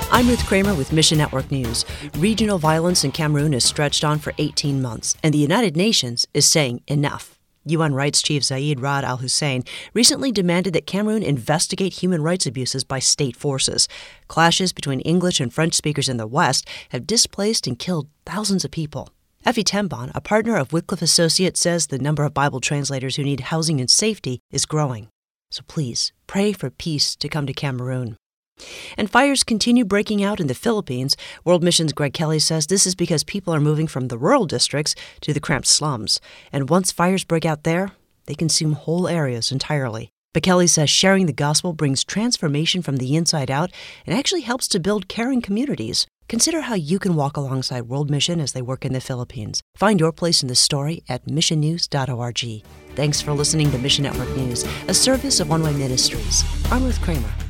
I'm Ruth Kramer with Mission Network News. Regional violence in Cameroon has stretched on for 18 months, and the United Nations is saying enough. UN Rights Chief Zeid Ra'ad Al Hussein recently demanded that Cameroon investigate human rights abuses by state forces. Clashes between English and French speakers in the West have displaced and killed thousands of people. Effie Tembon, a partner of Wycliffe Associates, says the number of Bible translators who need housing and safety is growing. So please, pray for peace to come to Cameroon. And fires continue breaking out in the Philippines. World Mission's Greg Kelly says this is because people are moving from the rural districts to the cramped slums. And once fires break out there, they consume whole areas entirely. But Kelly says sharing the gospel brings transformation from the inside out and actually helps to build caring communities. Consider how you can walk alongside World Mission as they work in the Philippines. Find your place in the story at missionnews.org. Thanks for listening to Mission Network News, a service of One Way Ministries. I'm Ruth Kramer.